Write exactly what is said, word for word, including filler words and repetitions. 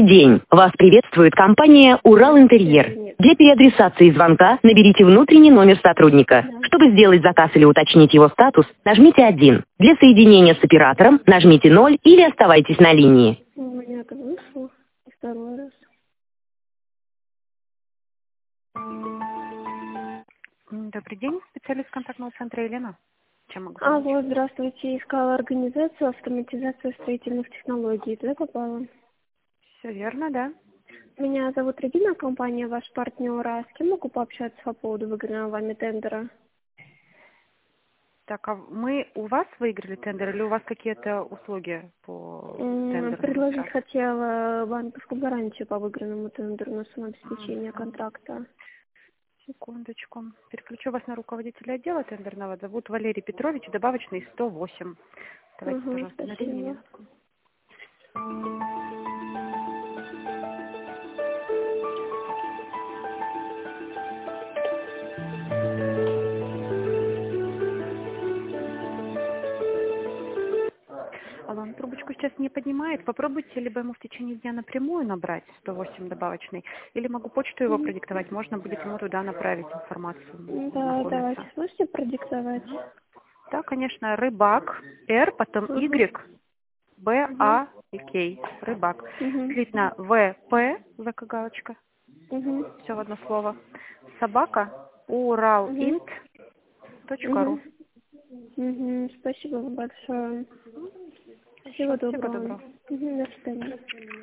Добрый день! Вас приветствует компания «Урал-Интерьер». Для переадресации звонка наберите внутренний номер сотрудника. Чтобы сделать заказ или уточнить его статус, нажмите один. Для соединения с оператором нажмите ноль или оставайтесь на линии. У меня это вышло. Второй раз. Добрый день, специалист контактного центра Елена. Чем могу помочь? Алло, здравствуйте. Искала организацию автоматизации строительных технологий. Туда попала. Все верно, да. Меня зовут Регина, компания «Ваш партнер». А с кем могу пообщаться по поводу выигранного вами тендера? Так, а мы у вас выиграли тендер или у вас какие-то услуги по М, тендеру? Предложить хотела банковскую гарантию по выигранному тендеру на самообеспечение контракта. Секундочку. Переключу вас на руководителя отдела тендерного. Зовут Валерий Петрович, добавочный сто восемь. Давайте, Угу, пожалуйста, на линии спасибо. минутку. Алло, он трубочку сейчас не поднимает. Попробуйте либо ему в течение дня напрямую набрать сто восемь добавочный, или могу почту его продиктовать. Можно будет ему туда направить информацию. Да, давайте. Сможете продиктовать? Да, конечно, рыбак, Р, потом Угу. Y, Б, А и К. Рыбак. Угу. Слитно В, П, В как галочка. Угу. Все в одно слово. Собака, уралинт точка ру. Угу. Спасибо большое. Всего Всего доброго. доброго. Угу. До свидания.